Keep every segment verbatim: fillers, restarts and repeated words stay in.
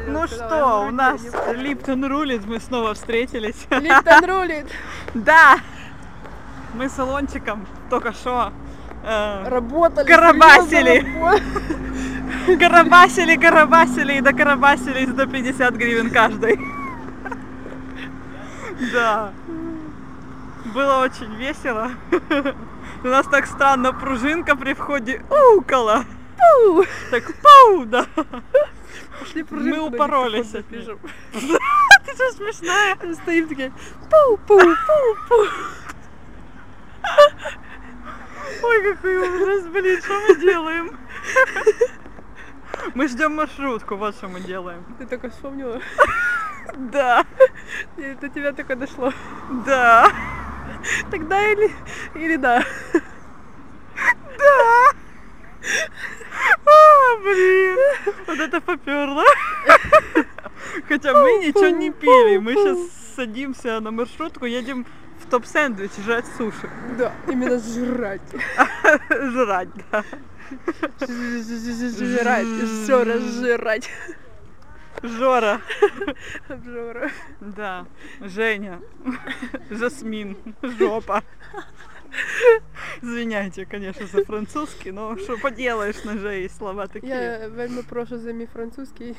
Ну что, у нас Липтон рулит, мы снова встретились. Липтон рулит. Да. Мы с Илончиком только что э, работали. Карабасили. Карабасили, карабасили и докарабасились до пятьдесят гривен каждый. Да. Было очень весело. У нас так странно пружинка при входе укала. Пу! Так пау, да. Пошли пружинку. Мы упоролись от нее. Ты что, смешная? Стоим такие пу-пу-пу-пу. Ой, какой ужас, блин, что мы делаем? Мы ждем маршрутку, вот что мы делаем. Ты только вспомнила? Да. Это тебя только дошло. Да. Тогда или, или да. Да. А, блин. Вот это поперло. Хотя мы ничего не пили. Мы сейчас садимся на маршрутку, едем в топ-сэндвич жрать суши. Да, именно жрать. Жрать, да. Жрать, Жора, жрать. Жора. Жора. Да. Женя. Жасмин. Жопа. Извиняйте, конечно, за французский, но что поделаешь, на же есть слова такие. Я вельми прошу за мій французский.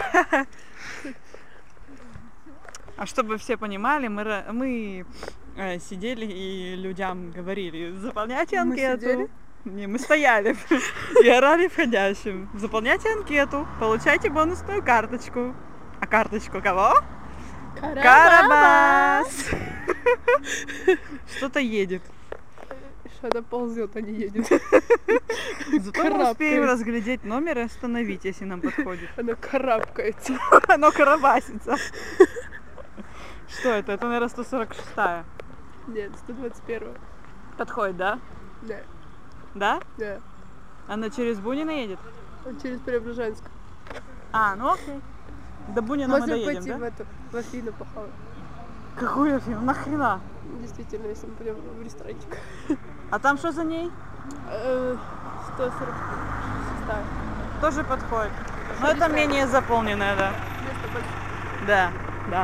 А чтобы все понимали, мы, мы э, сидели и людям говорили: заполняйте анкету. Мы сидели? Не, мы стояли и орали входящим: заполняйте анкету, получайте бонусную карточку. А карточку кого? Карабас! Карабас! Что-то едет. Что-то ползет, а не едет. Зато мы успеем разглядеть номер и остановить, если нам подходит. Оно карабкается. Оно карабасится. Что это? Это, наверное, сто сорок шестая. Нет, сто двадцать первая. Подходит, да? Да. Да? Да. Она через Бунина едет? Он через Преображенск. А, ну окей. До Бунина мы Можно доедем, пойти да? в эту, в Афину похавать. Какую Афину? Нахрена? Действительно, если мы пойдем в ресторанчик. А там что за ней? сто сорок шестая. Тоже подходит. Но это менее заполненная, да. Да, да.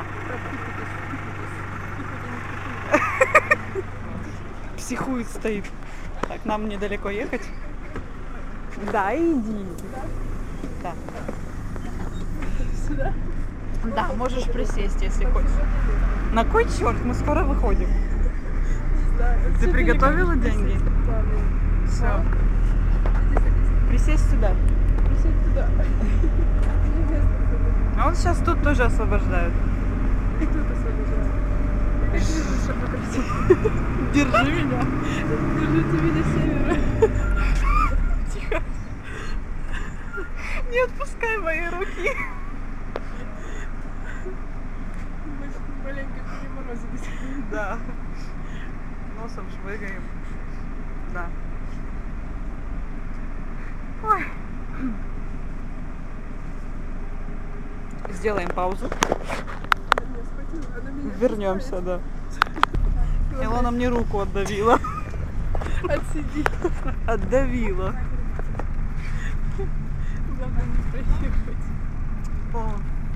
Психует, стоит. Так, нам недалеко ехать. Да, иди. Да. Сюда? Да, можешь присесть, если хочешь. На кой черт? Мы скоро выходим. Да. Ты приготовила деньги? Да. Все. Присесть сюда. Присесть туда. А он сейчас тут тоже освобождают. И тут освобождают. Держи меня. Держите меня севера. Тихо. Не отпускай мои руки. Маленько переморозились. Да. Носом швыгаем. Да. Ой. Сделаем паузу. Вернемся, да. Илона мне руку отдавила. Отсиди. Отдавила. Главное не проехать. О.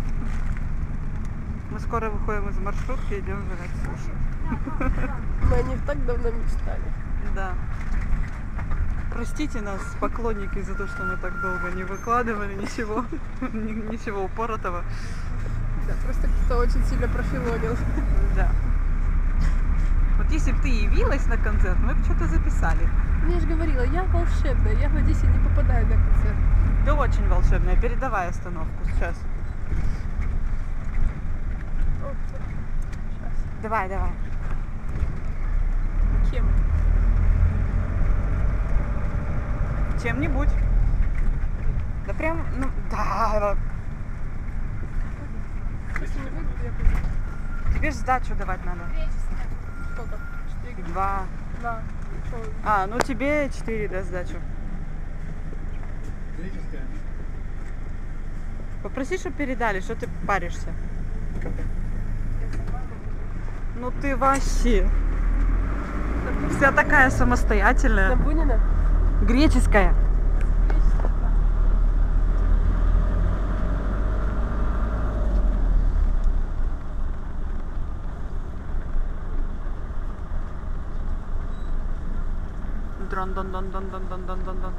Мы скоро выходим из маршрутки и идем жрать суши. Мы о них так давно мечтали. Да. Простите нас, поклонники, за то, что мы так долго не выкладывали ничего, ничего упоротого. Да, просто кто-то очень сильно профилонил. Да. Вот если бы ты явилась на концерт, мы бы что-то записали. Я же говорила, я волшебная, я в Одессе не попадаю на концерт. Ты очень волшебная, передавай остановку сейчас. Давай, давай. Кем? Чем-нибудь. Да прям, ну, да. Если не выйдет, я пойду. Тебе же сдачу давать надо. Сколько? Четыре? Два. Да. Что? А, ну тебе четыре, да, сдачу. Попроси, чтобы передали, что ты паришься. Ну ты вообще вся такая самостоятельная. На Бунина? Греческая. Дрон-дон-дон-дон-дон-дон-дон-дон.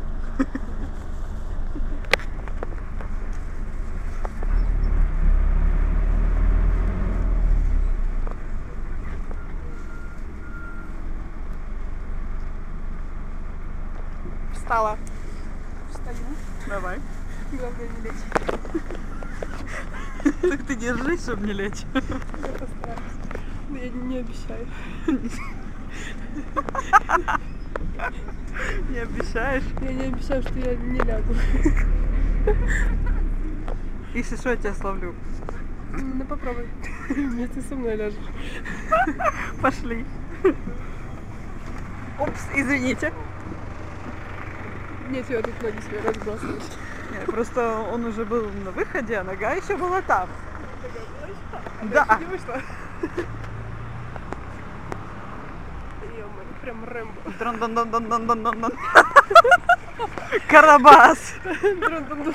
Встала. Встаю. Давай. Главное не лечь. Так ты держись, чтобы не лечь. Я постараюсь. Но я не обещаю. Не обещаешь? Я не обещаю, что я не лягу. Если что, я тебя словлю. Ну попробуй. Вместе со мной ляжешь. Пошли. Упс, извините. Нет, я тут ноги себе разбрасываю. Нет, просто он уже был на выходе, а нога еще была там. Да. Да. Не вышла. Ё-моё, прям Рэмбо. Дрон-дон-дон-дон-дон-дон-дон. Карабас. Дрон-дон-дон.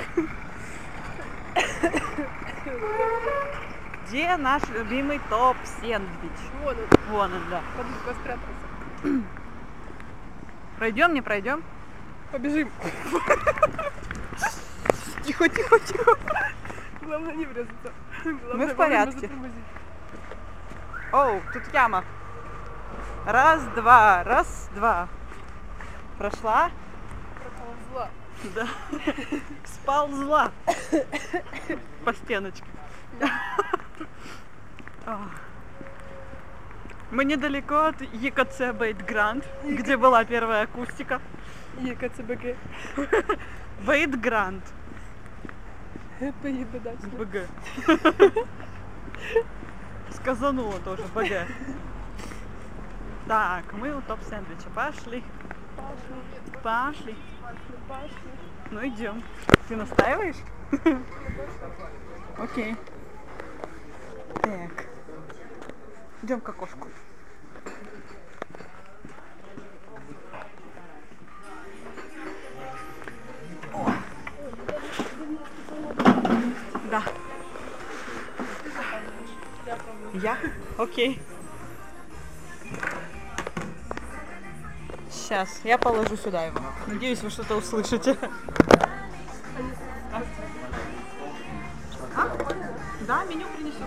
Где наш любимый топ-сэндвич? Вон он, Вон он, да. подушка спрятался. Пройдем, не пройдем? Побежим. Тихо, тихо, тихо. Главное не врезаться. Главное Мы в вовремя порядке. затормозить. Оу, тут яма. Раз, два, раз, два. Прошла? Проползла. Да. Сползла. По стеночке. Мы недалеко от ЕКЦ Бейт Гранд, где была первая акустика. ЕКЦБГ. Бейт Гранд. Поеду дальше. БГ. Сказанула тоже, БГ. Так, мы у топ-сэндвича. Пошли. Пошли. Пошли. Пошли, пошли. Ну идем. Ты настаиваешь? Окей. Так. Идем к окошку. О. Да. Я? Окей. Сейчас, я положу сюда его. Надеюсь, вы что-то услышите. А? Да, меню принесут.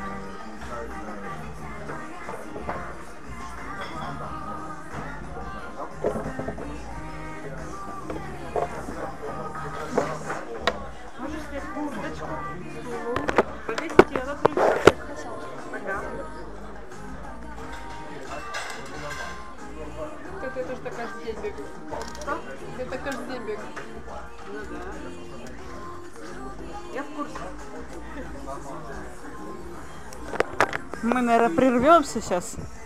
Можешь снять курточку? Повесить ее на крючок. Ага. Это, это же так каждый день бегаю. Что? Это каждый день бегаю. Ну да. Я в курсе. Мы, наверное, прервемся сейчас.